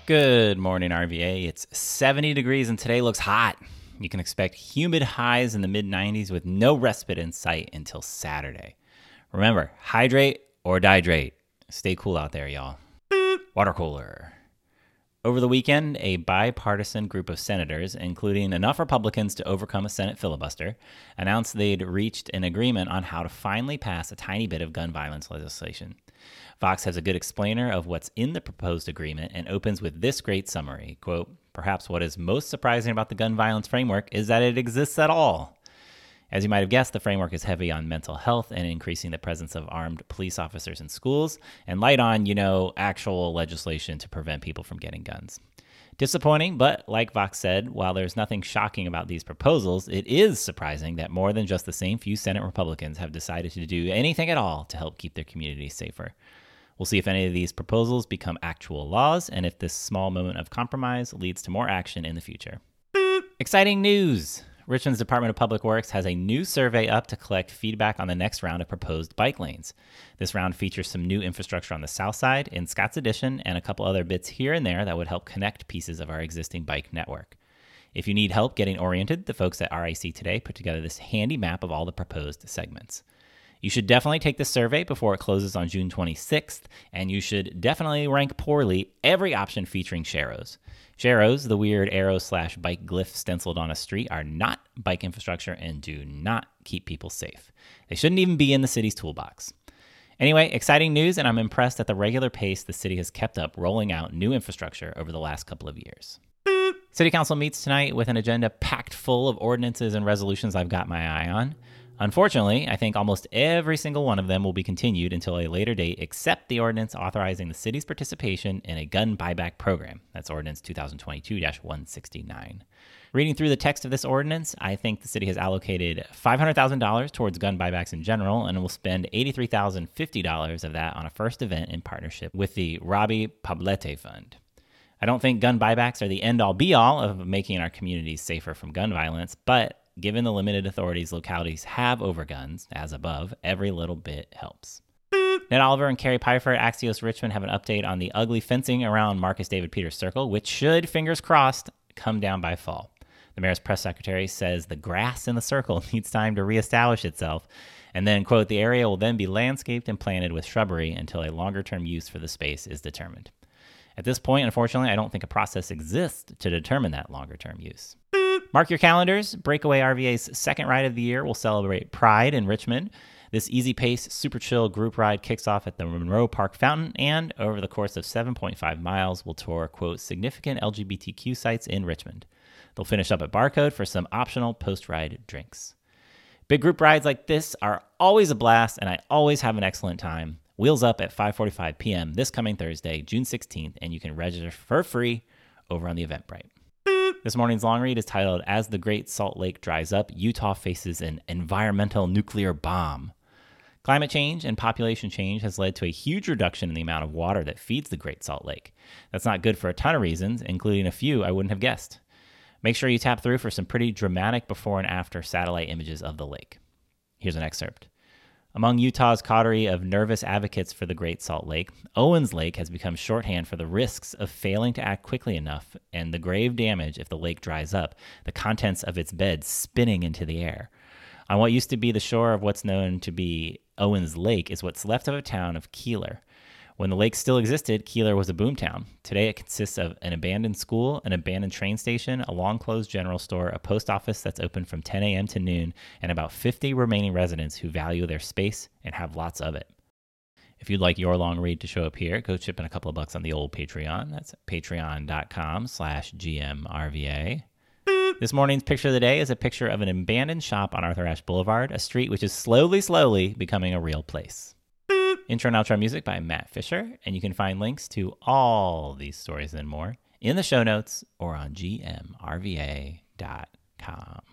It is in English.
Good morning, RVA. It's 70 degrees and today looks hot. You can expect humid highs in the mid-90s with no respite in sight until Saturday. Remember, hydrate or dihydrate. Stay cool out there, y'all. Water cooler. Over the weekend, a bipartisan group of senators, including enough Republicans to overcome a Senate filibuster, announced they'd reached an agreement on how to finally pass a tiny bit of gun violence legislation. Vox has a good explainer of what's in the proposed agreement and opens with this great summary. Quote, "Perhaps what is most surprising about the gun violence framework is that it exists at all. As you might have guessed, the framework is heavy on mental health and increasing the presence of armed police officers in schools, and light on, actual legislation to prevent people from getting guns. Disappointing, but like Vox said, while there's nothing shocking about these proposals, it is surprising that more than just the same few Senate Republicans have decided to do anything at all to help keep their communities safer. We'll see if any of these proposals become actual laws and if this small moment of compromise leads to more action in the future." Exciting news! Richmond's Department of Public Works has a new survey up to collect feedback on the next round of proposed bike lanes. This round features some new infrastructure on the south side in Scott's Addition and a couple other bits here and there that would help connect pieces of our existing bike network. If you need help getting oriented, the folks at RIC Today put together this handy map of all the proposed segments. You should definitely take this survey before it closes on June 26th, and you should definitely rank poorly every option featuring Sharrows. Sharrows, the weird arrow/bike glyph stenciled on a street, are not bike infrastructure and do not keep people safe. They shouldn't even be in the city's toolbox. Anyway, exciting news, and I'm impressed at the regular pace the city has kept up rolling out new infrastructure over the last couple of years. City Council meets tonight with an agenda packed full of ordinances and resolutions I've got my eye on. Unfortunately, I think almost every single one of them will be continued until a later date, except the ordinance authorizing the city's participation in a gun buyback program. That's Ordinance 2022-169. Reading through the text of this ordinance, I think the city has allocated $500,000 towards gun buybacks in general, and will spend $83,050 of that on a first event in partnership with the Robbie Poblete Fund. I don't think gun buybacks are the end-all be-all of making our communities safer from gun violence, but given the limited authorities localities have over guns, as above, every little bit helps. Ned Oliver and Carrie Pfeiffer at Axios Richmond have an update on the ugly fencing around Marcus David Peters Circle, which should, fingers crossed, come down by fall. The mayor's press secretary says the grass in the circle needs time to reestablish itself, and then, quote, "the area will then be landscaped and planted with shrubbery until a longer-term use for the space is determined." At this point, unfortunately, I don't think a process exists to determine that longer-term use. Mark your calendars. Breakaway RVA's second ride of the year will celebrate Pride in Richmond. This easy-pace, super chill group ride kicks off at the Monroe Park Fountain and, over the course of 7.5 miles, will tour, quote, "significant LGBTQ sites in Richmond." They'll finish up at Barcode for some optional post-ride drinks. Big group rides like this are always a blast, and I always have an excellent time. Wheels up at 5:45 p.m. this coming Thursday, June 16th, and you can register for free over on the Eventbrite. This morning's long read is titled, "As the Great Salt Lake Dries Up, Utah Faces an Environmental Nuclear Bomb." Climate change and population change has led to a huge reduction in the amount of water that feeds the Great Salt Lake. That's not good for a ton of reasons, including a few I wouldn't have guessed. Make sure you tap through for some pretty dramatic before and after satellite images of the lake. Here's an excerpt. Among Utah's coterie of nervous advocates for the Great Salt Lake, Owens Lake has become shorthand for the risks of failing to act quickly enough and the grave damage if the lake dries up, the contents of its bed spinning into the air. On what used to be the shore of what's known to be Owens Lake is what's left of a town of Keeler. When the lake still existed, Keeler was a boomtown. Today it consists of an abandoned school, an abandoned train station, a long-closed general store, a post office that's open from 10 a.m. to noon, and about 50 remaining residents who value their space and have lots of it. If you'd like your long read to show up here, go chip in a couple of bucks on the old Patreon. That's patreon.com/GMRVA. This morning's picture of the day is a picture of an abandoned shop on Arthur Ashe Boulevard, a street which is slowly becoming a real place. Intro and outro music by Matt Fisher, and you can find links to all these stories and more in the show notes or on gmrva.com.